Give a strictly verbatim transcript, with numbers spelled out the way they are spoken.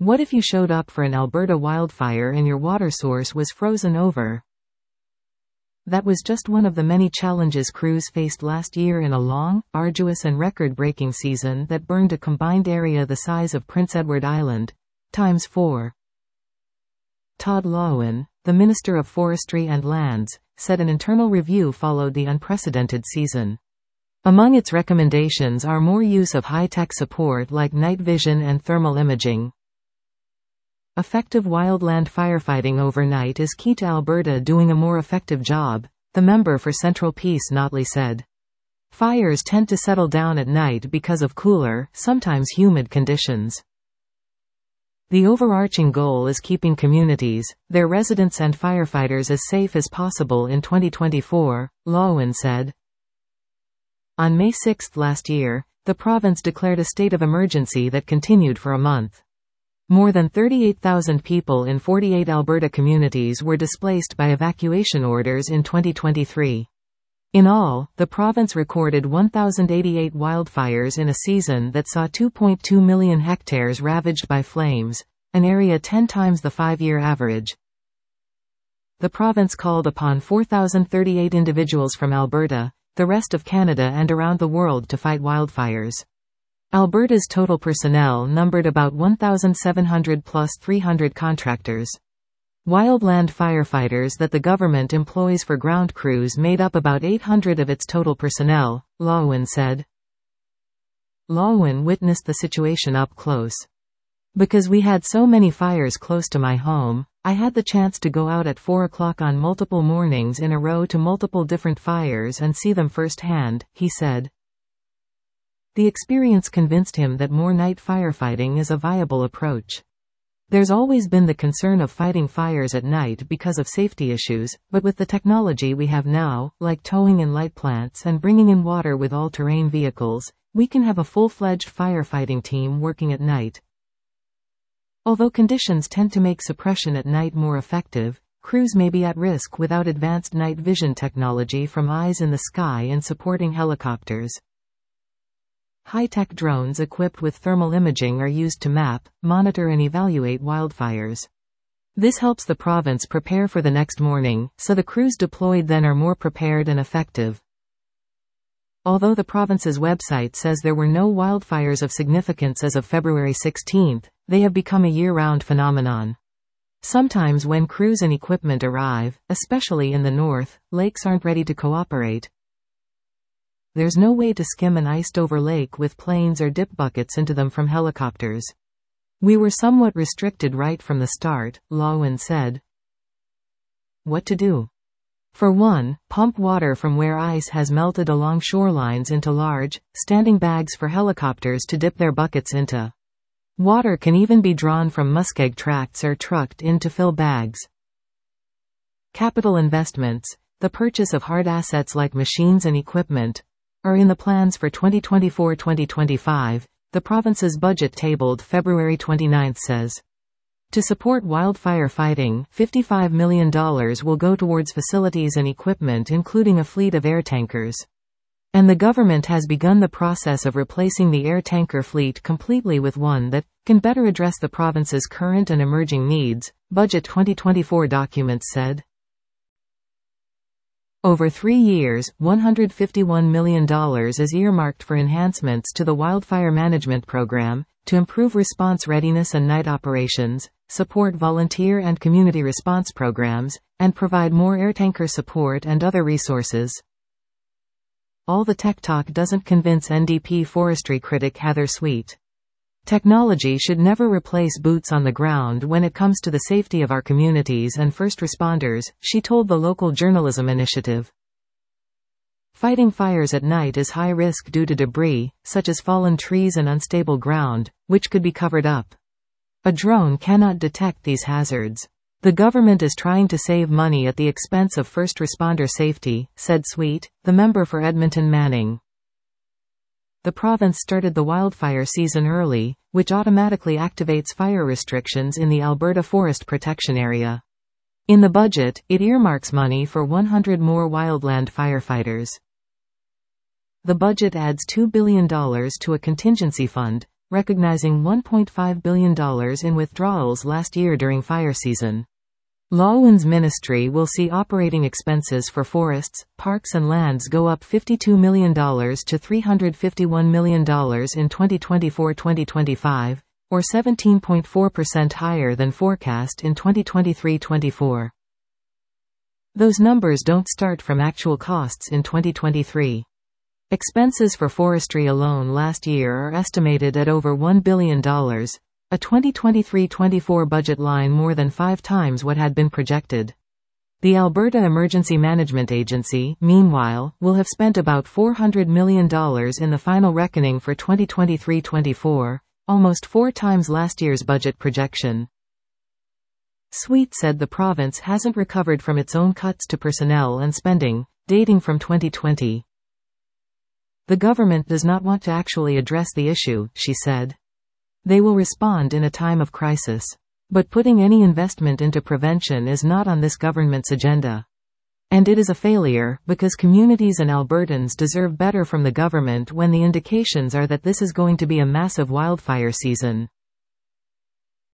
What if you showed up for an Alberta wildfire and your water source was frozen over? That was just one of the many challenges crews faced last year in a long, arduous and record-breaking season that burned a combined area the size of Prince Edward Island, times four. Todd Loewen, the Minister of Forestry and Lands, said an internal review followed the unprecedented season. Among its recommendations are more use of high-tech support like night vision and thermal imaging. Effective wildland firefighting overnight is key to Alberta doing a more effective job, the member for Central Peace Notley said. Fires tend to settle down at night because of cooler, sometimes humid conditions. The overarching goal is keeping communities, their residents and firefighters as safe as possible in twenty twenty-four, Loewen said. On May sixth last year, the province declared a state of emergency that continued for a month. More than thirty-eight thousand people in forty-eight Alberta communities were displaced by evacuation orders in twenty twenty-three. In all, the province recorded one thousand eighty-eight wildfires in a season that saw two point two million hectares ravaged by flames, an area ten times the five-year average. The province called upon four thousand thirty-eight individuals from Alberta, the rest of Canada and around the world to fight wildfires. Alberta's total personnel numbered about one thousand seven hundred plus three hundred contractors. Wildland firefighters that the government employs for ground crews made up about eight hundred of its total personnel, Loewen said. Loewen witnessed the situation up close. Because we had so many fires close to my home, I had the chance to go out at four o'clock on multiple mornings in a row to multiple different fires and see them firsthand, he said. The experience convinced him that more night firefighting is a viable approach. There's always been the concern of fighting fires at night because of safety issues, but with the technology we have now, like towing in light plants and bringing in water with all-terrain vehicles, we can have a full-fledged firefighting team working at night. Although conditions tend to make suppression at night more effective, crews may be at risk without advanced night vision technology from eyes in the sky and supporting helicopters. High-tech drones equipped with thermal imaging are used to map, monitor and evaluate wildfires. This helps the province prepare for the next morning, so the crews deployed then are more prepared and effective. Although the province's website says there were no wildfires of significance as of February sixteenth, they have become a year-round phenomenon. Sometimes when crews and equipment arrive, especially in the north, lakes aren't ready to cooperate. There's no way to skim an iced-over lake with planes or dip buckets into them from helicopters. We were somewhat restricted right from the start, Loewen said. What to do? For one, pump water from where ice has melted along shorelines into large, standing bags for helicopters to dip their buckets into. Water can even be drawn from muskeg tracts or trucked in to fill bags. Capital investments, the purchase of hard assets like machines and equipment, are in the plans for twenty twenty-four to twenty twenty-five, the province's budget tabled February twenty-ninth says. To support wildfire fighting, fifty-five million dollars will go towards facilities and equipment including a fleet of air tankers. And the government has begun the process of replacing the air tanker fleet completely with one that can better address the province's current and emerging needs, Budget twenty twenty-four documents said. Over three years, one hundred fifty-one million dollars is earmarked for enhancements to the Wildfire Management Program, to improve response readiness and night operations, support volunteer and community response programs, and provide more air tanker support and other resources. All the tech talk doesn't convince N D P forestry critic Heather Sweet. Technology should never replace boots on the ground when it comes to the safety of our communities and first responders, she told the local journalism initiative. Fighting fires at night is high risk due to debris, such as fallen trees and unstable ground, which could be covered up. A drone cannot detect these hazards. The government is trying to save money at the expense of first responder safety, said Sweet, the member for Edmonton Manning. The province started the wildfire season early, which automatically activates fire restrictions in the Alberta Forest Protection Area. In the budget, it earmarks money for one hundred more wildland firefighters. The budget adds two billion dollars to a contingency fund, recognizing one point five billion dollars in withdrawals last year during fire season. Lalwin's ministry will see operating expenses for forests, parks and lands go up fifty-two million dollars to three hundred fifty-one million dollars in twenty twenty-four to twenty twenty-five, or seventeen point four percent higher than forecast in twenty twenty-three to twenty-four. Those numbers don't start from actual costs in twenty twenty-three. Expenses for forestry alone last year are estimated at over one billion dollars, a twenty twenty-three to twenty-four budget line more than five times what had been projected. The Alberta Emergency Management Agency, meanwhile, will have spent about four hundred million dollars in the final reckoning for twenty twenty-three to twenty-four, almost four times last year's budget projection. Sweet said the province hasn't recovered from its own cuts to personnel and spending, dating from twenty twenty. The government does not want to actually address the issue, she said. They will respond in a time of crisis. But putting any investment into prevention is not on this government's agenda. And it is a failure, because communities and Albertans deserve better from the government when the indications are that this is going to be a massive wildfire season.